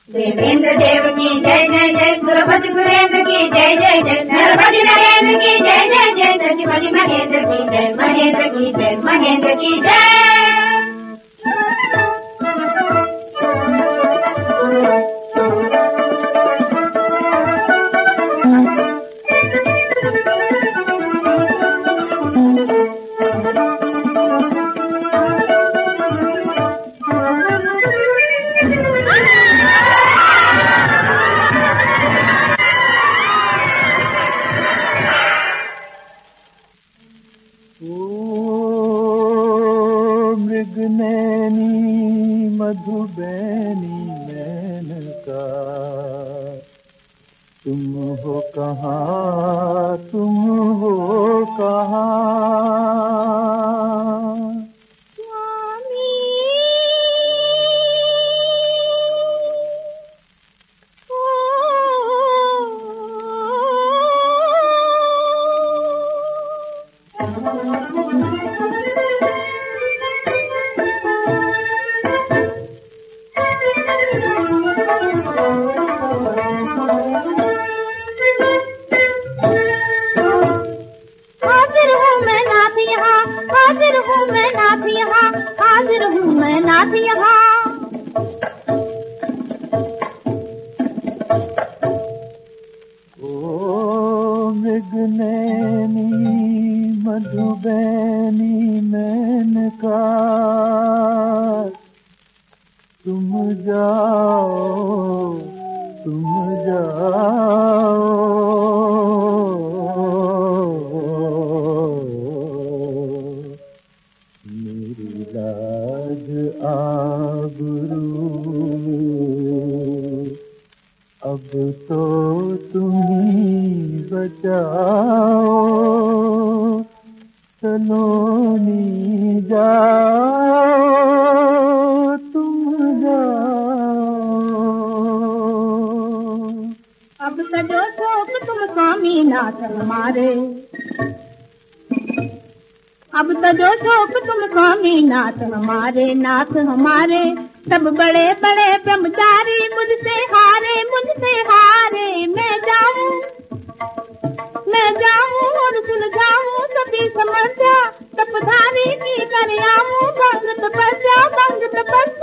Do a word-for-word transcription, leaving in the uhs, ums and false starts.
देवेंद्र देव की जय जय जय, सुरभज सुरेंद्र की जय जय जय, नरभज नरेंद्र की जय जय जय, सचिवज महेंद्र की जय, महेंद्र की जय, महेंद्र की जय। मधुबैनी मेनका, तुम हो कहाँ, तुम हो कहाँ। मधुबैनी मेनका, तुम जाओ, तुम जाओ, मेरी लाज आबरू अब तो तुम्ही बचाओ, सलोनी जाओ, तुम जाओ। अब सजो शोक तुम स्वामी नाथ हमारे, अब सजो शोक तुम स्वामी नाथ हमारे, नाथ हमारे। सब बड़े बड़े ब्रह्मचारी मुझसे हारे, मुझसे हारे। मैं जाऊं, मैं जाऊं और सुलझाऊं सभी समस्या, तपधारी की कर आऊं, भंग तपस्या, भंग तपस्या।